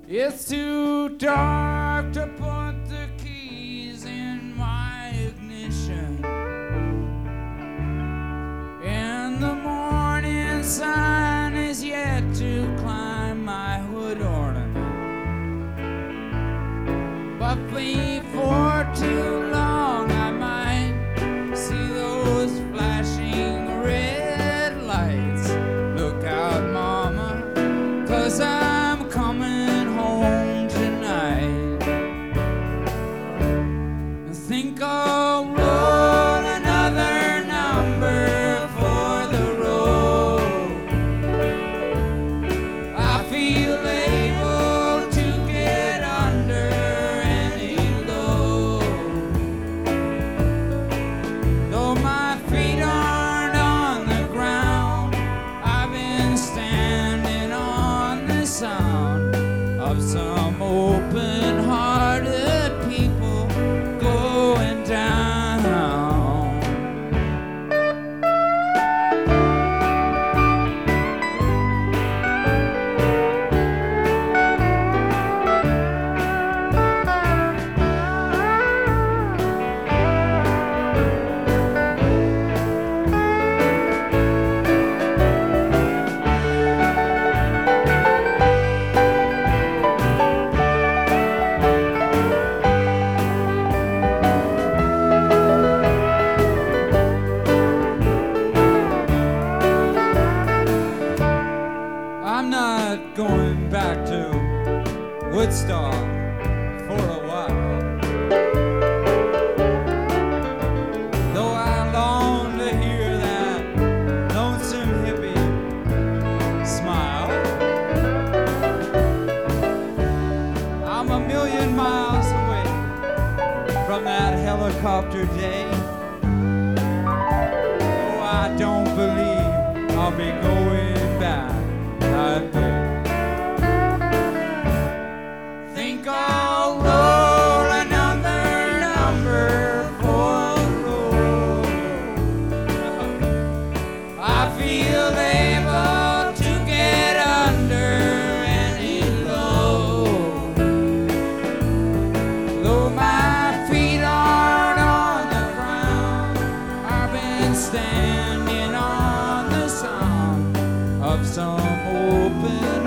It's too dark to put the keys in my ignition, and the morning sun is yet to climb my hood ornament. But before too long I might see those flashing red lights. Look out, mama, 'cause I'm coming home tonight. I think I'll roll another number for the road. I feel able to get under any load, though my feet aren't on the ground. I've been standing on the sound of some open-hearted people going down. I'm not going back to Woodstock for a while, though I long to hear that lonesome hippie smile. I'm a million miles away from that helicopter day. Oh, I don't believe I'll be going back that way. Think I'll roll another number for the road. I feel able to get under any load, though my feet aren't on the ground. I've been standing on the sound of some open